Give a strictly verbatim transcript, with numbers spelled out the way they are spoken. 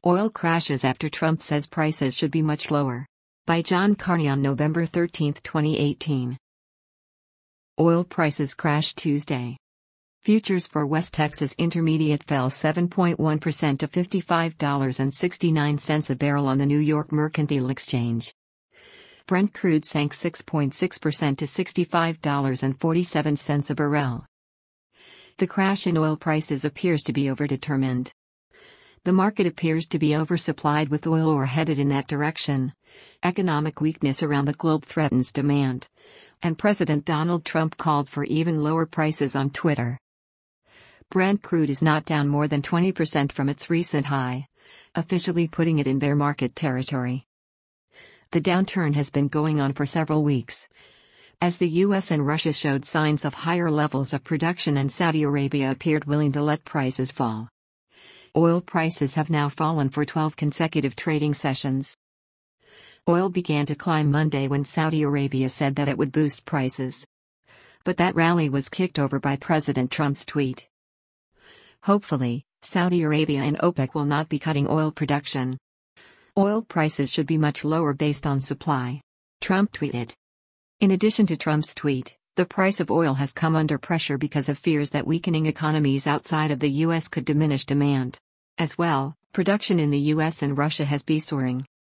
Oil crashes after Trump says prices should be much lower. By John Carney on November thirteenth, twenty eighteen. Oil prices crashed Tuesday. Futures for West Texas Intermediate fell seven point one percent to fifty-five dollars and sixty-nine cents a barrel on the New York Mercantile Exchange. Brent crude sank six point six percent to sixty-five dollars and forty-seven cents a barrel. The crash in oil prices appears to be overdetermined. The market appears to be oversupplied with oil or headed in that direction. Economic weakness around the globe threatens demand. And President Donald Trump called for even lower prices on Twitter. Brent crude is not down more than twenty percent from its recent high, officially putting it in bear market territory. The downturn has been going on for several weeks, as the U S and Russia showed signs of higher levels of production and Saudi Arabia appeared willing to let prices fall. Oil prices have now fallen for twelve consecutive trading sessions. Oil began to climb Monday when Saudi Arabia said that it would boost prices. But that rally was kicked over by President Trump's tweet. Hopefully, Saudi Arabia and OPEC will not be cutting oil production. Oil prices should be much lower based on supply, Trump tweeted. In addition to Trump's tweet, the price of oil has come under pressure because of fears that weakening economies outside of the U S could diminish demand. As well, production in the U S and Russia has been soaring.